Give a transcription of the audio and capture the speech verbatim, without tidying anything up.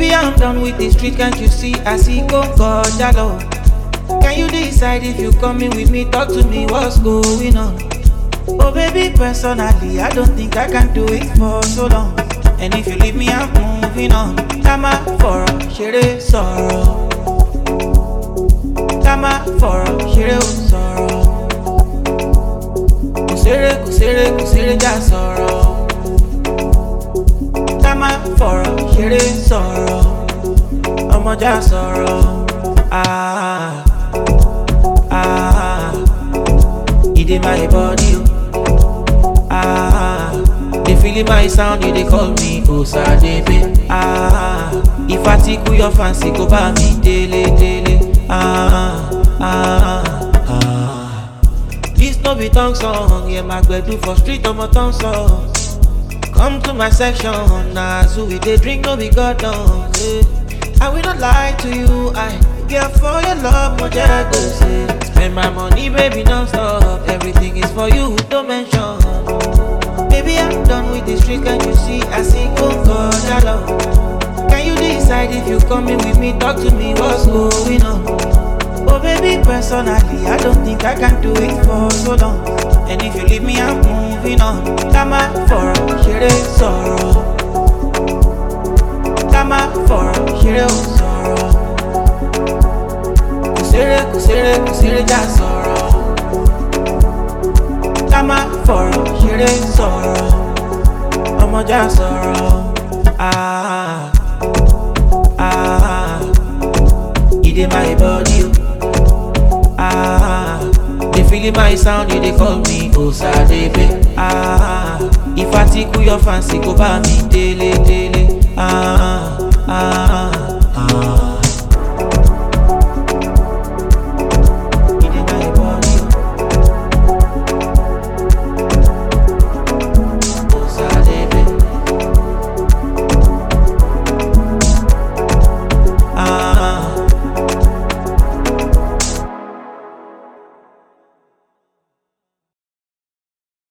Baby, I'm done with the street, can't you see? I see go go jalo. Can you decide if you coming with me? Talk to me, what's going on? Oh baby, personally, I don't think I can do it for so long. And if you leave me, I'm moving on. Tama for a shire sorrow. Tama for a shire sorrow. Kusere, kusere, kusere, ja sorrow. Tama for a shire sorrow. Omo ja sorrow. Ah, ah, it in my body. Ah, they feeling my sound, you they call me Osadebe. Ah, if I tickle your fancy, go by me daily, daily. Ah, ah, ah. This no be tongue song, yeah, my do for street on my tongue song. Come to my section, nah, so we they drink, no be God done. Yeah. I will not lie to you, I care for your love, my jago say. Spend my money, baby, non-stop. Everything is for you, don't mention. Baby, I'm done with the street, can't you see? I see go go jalo. Can you decide if you coming with me? Talk to me, what's going on? Oh baby, personally, I don't think I can do it for so long. And if you leave me, I'm moving on. Tama for a shire sorrow. Tama for a shire sorrow. Kusere, kusere, kusere, ja sorrow. Tama for a shire sorrow. Omo ja sorrow. Ah, ah, it in my body. Ah, they feeling my sound, you they call me Osadebe. Ah, if I tickle your fancy, go by me daily, daily. Ah, ah.